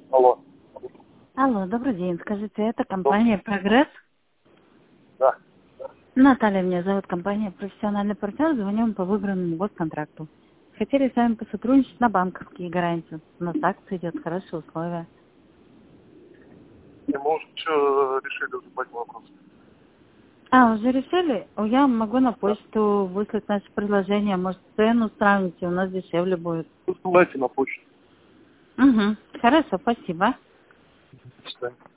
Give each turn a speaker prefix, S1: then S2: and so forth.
S1: Алло.
S2: Алло, добрый день. Скажите, это компания «Прогресс»?
S1: Да.
S2: Наталья меня зовут, компания «Профессиональный партнер». Звоним по выигранному госконтракту. Хотели с вами посотрудничать на банковские гарантии. У нас акция идет, хорошие условия.
S1: И мы уже что решили уже по этому вопросу.
S2: Уже решили? Я могу на почту выслать наше предложение. Может, цену сравните, у нас дешевле будет.
S1: Посылайте на почту.
S2: Угу. Хорошо, спасибо.
S1: До свидания.